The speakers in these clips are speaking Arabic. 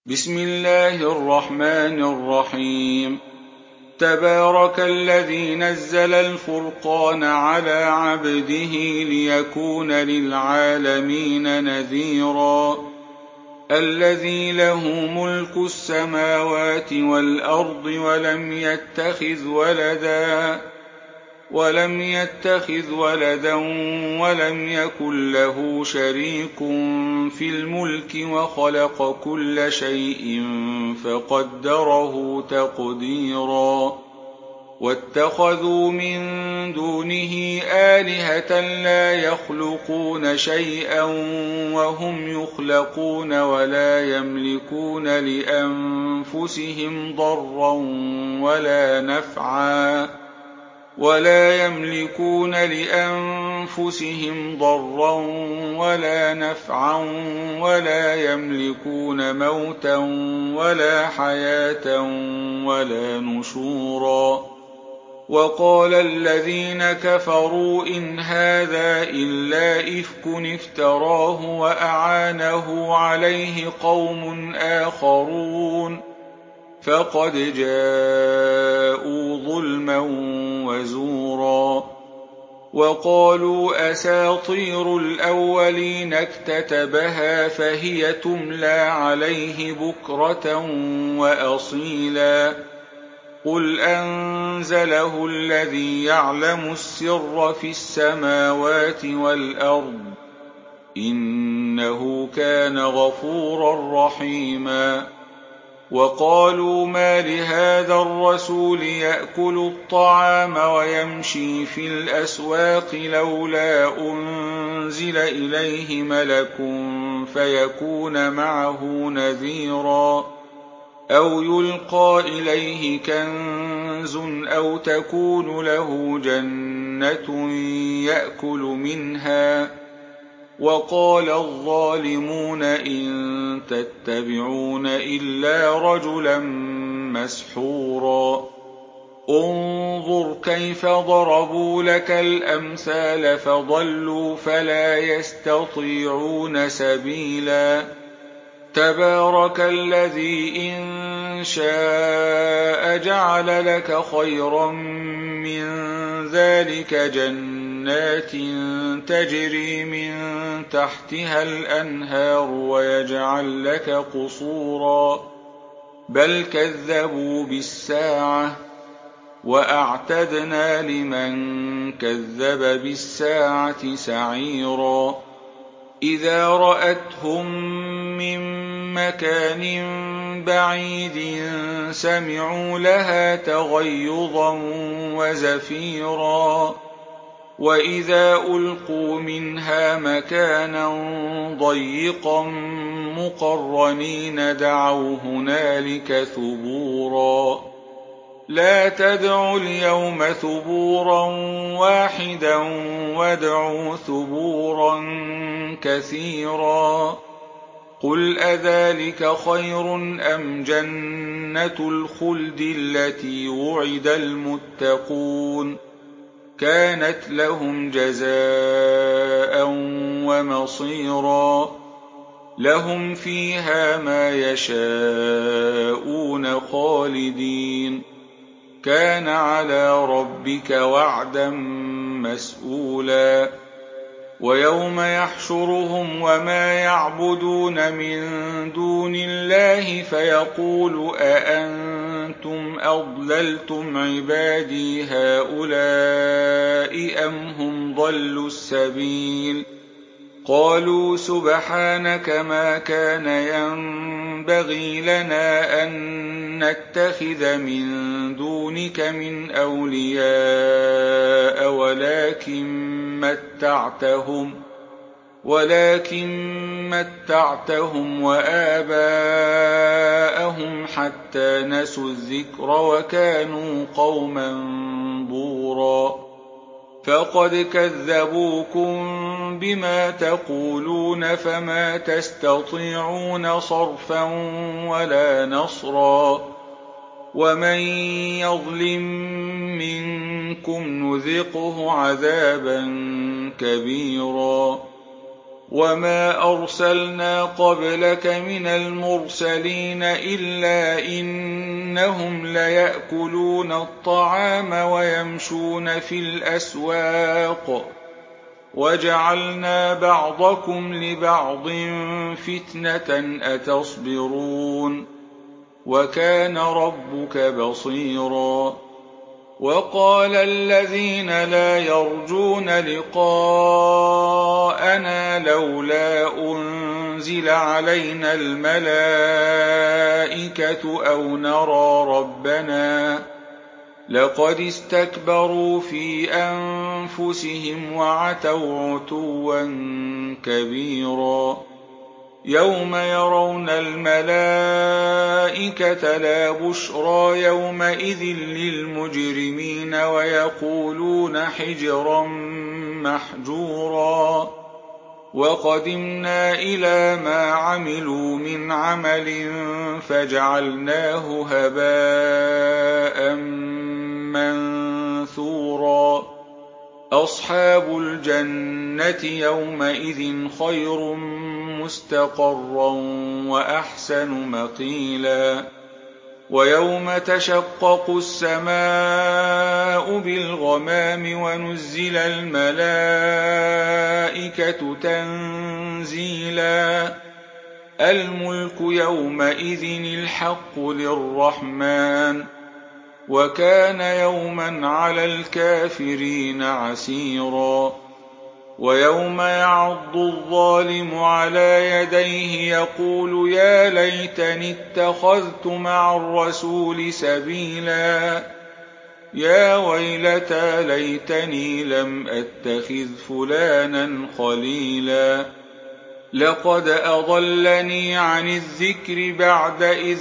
بسم الله الرحمن الرحيم. تبارك الذي نزل الفرقان على عبده ليكون للعالمين نذيرا. الذي له ملك السماوات والأرض ولم يتخذ ولدا ولم يكن له شريك في الملك وخلق كل شيء فقدره تقديرا. واتخذوا من دونه آلهة لا يخلقون شيئا وهم يخلقون ولا يملكون لأنفسهم ضرا ولا نفعا ولا يملكون موتا ولا حياة ولا نشورا. وقال الذين كفروا إن هذا إلا إفك افتراه وأعانه عليه قوم آخرون فقد جاءوا ظلما وزورا. وقالوا أساطير الأولين اكتتبها فهي تملى عليه بكرة وأصيلا. قل أنزله الذي يعلم السر في السماوات والأرض إنه كان غفورا رحيما. وقالوا ما لهذا الرسول يأكل الطعام ويمشي في الأسواق لولا أنزل إليه ملك فيكون معه نذيرا. أو يلقى إليه كنز أو تكون له جنة يأكل منها. وقال الظالمون إن تتبعون إلا رجلا مسحورا. انظر كيف ضربوا لك الأمثال فضلوا فلا يستطيعون سبيلا. تبارك الذي إن شاء جعل لك خيرا من ذلك جنات تجري من تحتها الأنهار ويجعل لك قصورا. بل كذبوا بالساعة وأعتدنا لمن كذب بالساعة سعيرا. إذا رأتهم من مكان بعيد سمعوا لها تغيظا وزفيرا. وإذا ألقوا منها مكانا ضيقا مقرنين دعوا هنالك ثبورا. لا تدعوا اليوم ثبورا واحدا وادعوا ثبورا كثيرا. قل أذلك خير أم جنة الخلد التي وعد المتقون كانت لهم جزاء ومصيرا. لهم فيها ما يشاءون خالدين كان على ربك وعدا مسئولا. ويوم يحشرهم وما يعبدون من دون الله فيقول أأنتم أضللتم عبادي هؤلاء أم هم ضلوا السبيل. قالوا سبحانك ما كان ينبغي لنا أن نتخذ من دونك من أولياء ولكن متعتهم وآباءهم حتى نسوا الذكر وكانوا قوما بورا. فقد كذبوكم بما تقولون فما تستطيعون صرفا ولا نصرا. ومن يظلم منكم نذقه عذابا كبيرا. وما أرسلنا قبلك من المرسلين إلا إنهم ليأكلون الطعام ويمشون في الأسواق وجعلنا بعضكم لبعض فتنة أتصبرون وكان ربك بصيرا. وقال الذين لا يرجون لقاءنا لولا أنزل علينا الملائكة أو نرى ربنا لقد استكبروا في أنفسهم وعتوا عتوا كبيرا. يوم يرون الملائكة لا بشرى يومئذ للمجرمين ويقولون حجرا محجورا. وقدمنا إلى ما عملوا من عمل فجعلناه هباء منثورا. أصحاب الجنة يومئذ خير مستقرا وأحسن مقيلا. ويوم تشقق السماء بالغمام ونزل الملائكة تنزيلا. الملك يومئذ الحق للرحمن وكان يوما على الكافرين عسيرا. ويوم يعض الظالم على يديه يقول يا ليتني اتخذت مع الرسول سبيلا. يا ويلتى ليتني لم أتخذ فلانا خليلا لقد أضلني عن الذكر بعد إذ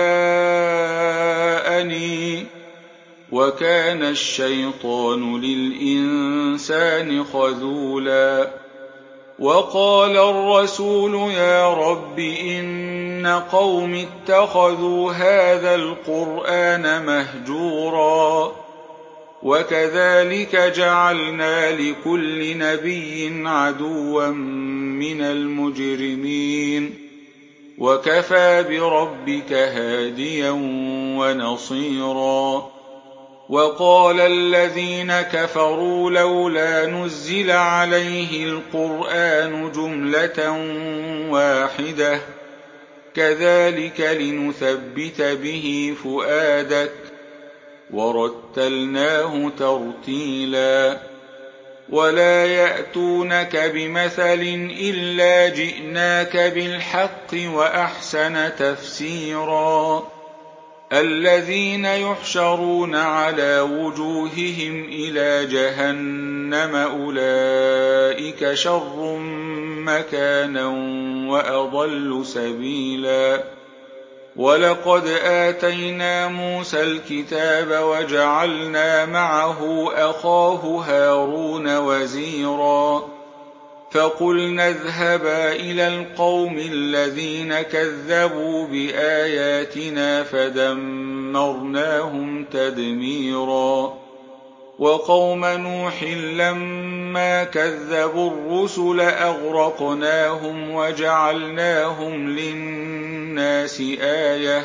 جاءني وكان الشيطان للإنسان خذولا. وقال الرسول يا رب إن قوم اتخذوا هذا القرآن مهجورا. وكذلك جعلنا لكل نبي عدوا من المجرمين وكفى بربك هاديا ونصيرا. وقال الذين كفروا لولا نزل عليه القرآن جملة واحدة كذلك لنثبت به فؤادك ورتلناه ترتيلا. ولا يأتونك بمثل إلا جئناك بالحق وأحسن تفسيرا. الذين يحشرون على وجوههم إلى جهنم أولئك شر مكانا وأضل سبيلا. ولقد آتينا موسى الكتاب وجعلنا معه أخاه هارون وزيرا. فقلنا اذهبا إلى القوم الذين كذبوا بآياتنا فدمرناهم تدميرا. وقوم نوح لما كذبوا الرسل أغرقناهم وجعلناهم للناس آية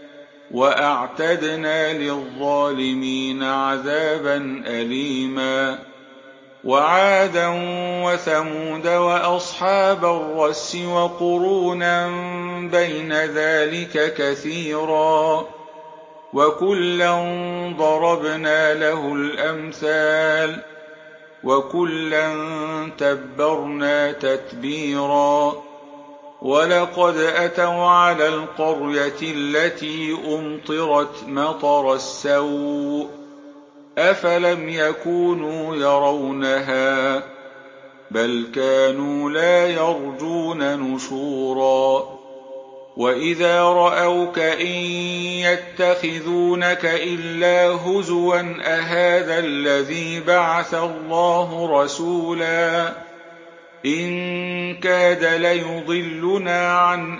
وأعتدنا للظالمين عذابا أليما. وعادا وثمود وأصحاب الرس وقرونا بين ذلك كثيرا وكلا ضربنا له الأمثال وكلا تبرنا تتبيرا. ولقد أتوا على القرية التي أمطرت مطر السوء أفلم يكونوا يرونها بل كانوا لا يرجون نشورا. وإذا رأوك إن يتخذونك إلا هزوا أهذا الذي بعث الله رسولا إن كاد ليضلنا عن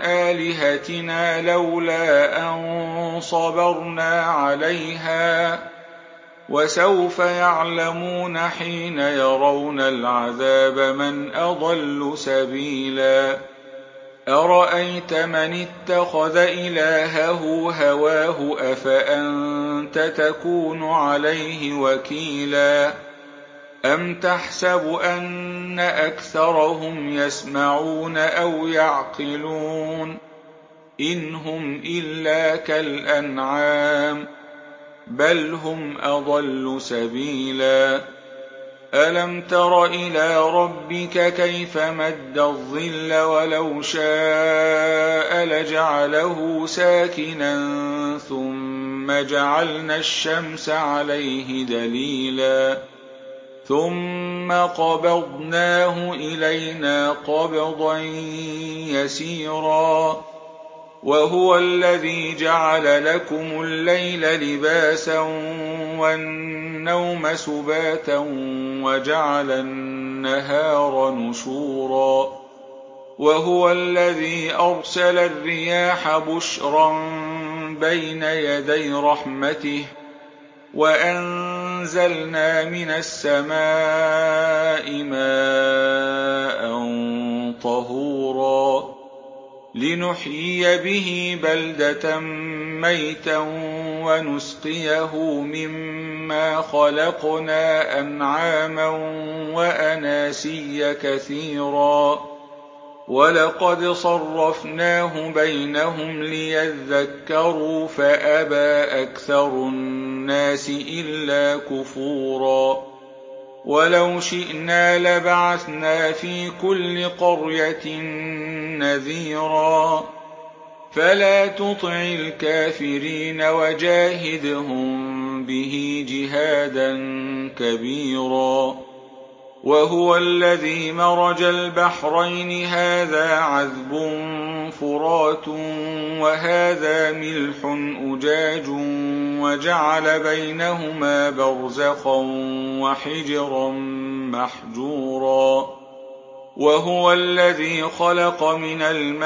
آلهتنا لولا أن صبرنا عليها وسوف يعلمون حين يرون العذاب من أضل سبيلا أرأيت من اتخذ إلهه هواه أفأنت تكون عليه وكيلا أم تحسب أن أكثرهم يسمعون أو يعقلون إن هم إلا كالأنعام بل هم أضل سبيلا ألم تر إلى ربك كيف مد الظل ولو شاء لجعله ساكنا ثم جعلنا الشمس عليه دليلا ثم قبضناه إلينا قبضا يسيرا وهو الذي جعل لكم الليل لباسا والنوم سباتا وجعل النهار نشورا وهو الذي أرسل الرياح بشرا بين يدي رحمته وأنزلنا من السماء ماء طهورا لنحيي به بلدة ميتا ونسقيه مما خلقنا أنعاما وأناسيا كثيرا ولقد صرفناه بينهم ليذكروا فأبى أكثر الناس إلا كفورا ولو شئنا لبعثنا في كل قرية نذيرا فلا تطع الكافرين وجاهدهم به جهادا كبيرا وهو الذي مرج البحرين هذا عذب فرات وهذا ملح أجاج وجعل بينهما برزخا وحجرا محجورا وهو الذي خلق من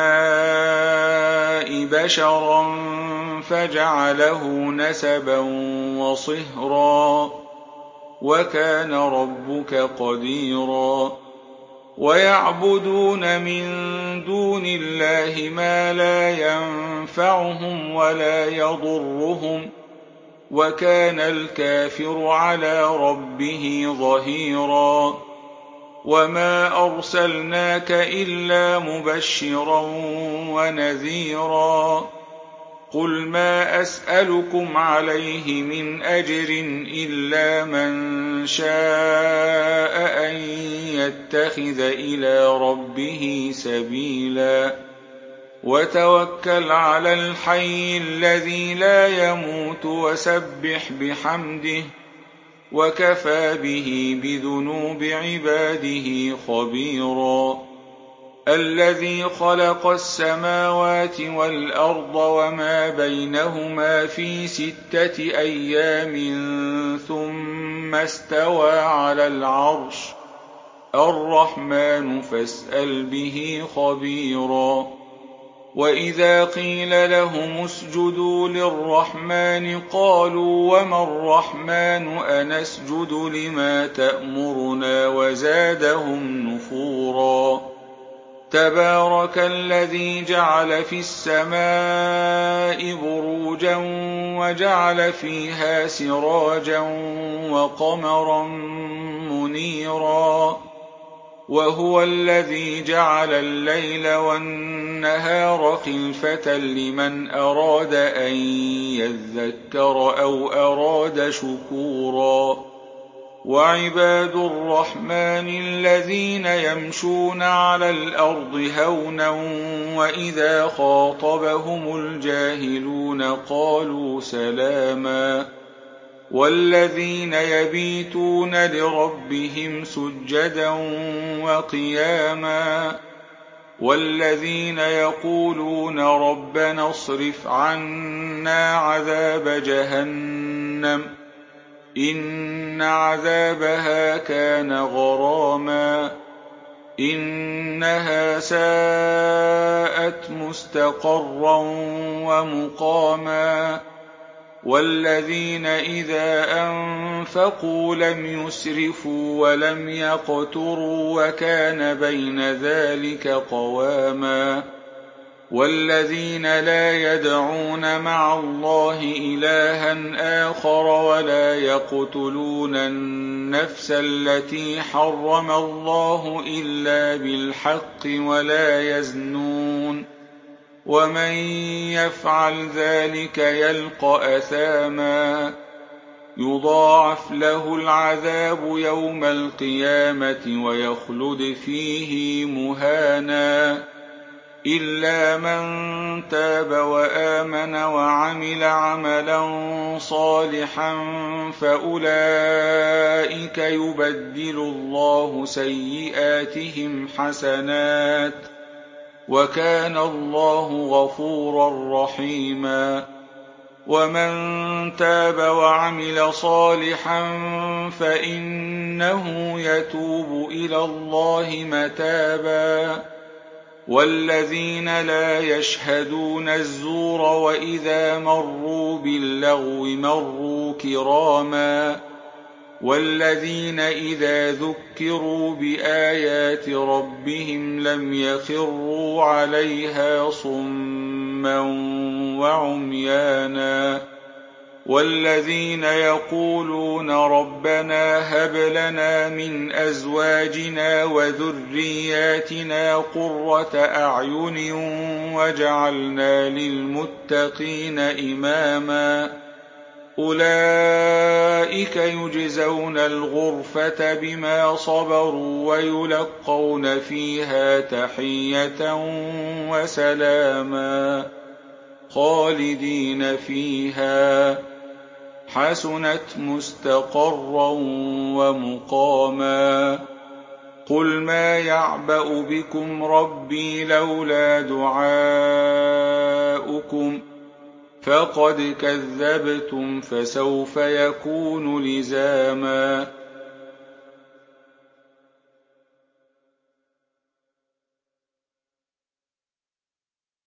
الماء بشرا فجعله نسبا وصهرا وكان ربك قديرا ويعبدون من دون الله ما لا ينفعهم ولا يضرهم وكان الكافر على ربه ظهيرا وما أرسلناك إلا مبشرا ونذيرا قل ما أسألكم عليه من أجر إلا من شاء أن يتخذ إلى ربه سبيلا وتوكل على الحي الذي لا يموت وسبح بحمده وكفى به بذنوب عباده خبيرا الذي خلق السماوات والأرض وما بينهما في 6 أيام ثم استوى على العرش الرحمن فاسأل به خبيرا وإذا قيل لهم اسجدوا للرحمن قالوا وما الرحمن أنسجد لما تأمرنا وزادهم نفورا تبارك الذي جعل في السماء بروجا وجعل فيها سراجا وقمرا منيرا وهو الذي جعل الليل والنهار خلفة لمن أراد أن يذكر أو أراد شكورا وعباد الرحمن الذين يمشون على الأرض هونا وإذا خاطبهم الجاهلون قالوا سلاما والذين يبيتون لربهم سجدا وقياما والذين يقولون ربنا اصرف عنا عذاب جهنم إن عذابها كان غراما إنها ساءت مستقرا ومقاما والذين إذا أنفقوا لم يسرفوا ولم يقتروا وكان بين ذلك قواما والذين لا يدعون مع الله إلها آخر ولا يقتلون النفس التي حرم الله إلا بالحق ولا يزنون ومن يفعل ذلك يلقى أثاما يضاعف له العذاب يوم القيامة ويخلد فيه مهانا إلا من تاب وآمن وعمل عملا صالحا فأولئك يبدل الله سيئاتهم حسنات وكان الله غفورا رحيما ومن تاب وعمل صالحا فإنه يتوب إلى الله متابا والذين لا يشهدون الزور وإذا مروا باللغو مروا كراما والذين إذا ذكروا بآيات ربهم لم يخروا عليها صما وعميانا والذين يقولون ربنا هب لنا من أزواجنا وذرياتنا قرة أعين واجعلنا للمتقين إماما أولئك يجزون الغرفة بما صبروا ويلقون فيها تحية وسلاما خالدين فيها حسنت مستقرا ومقاما قل ما يعبأ بكم ربي لولا دعاؤكم فقد كذبتم فسوف يكون لزاما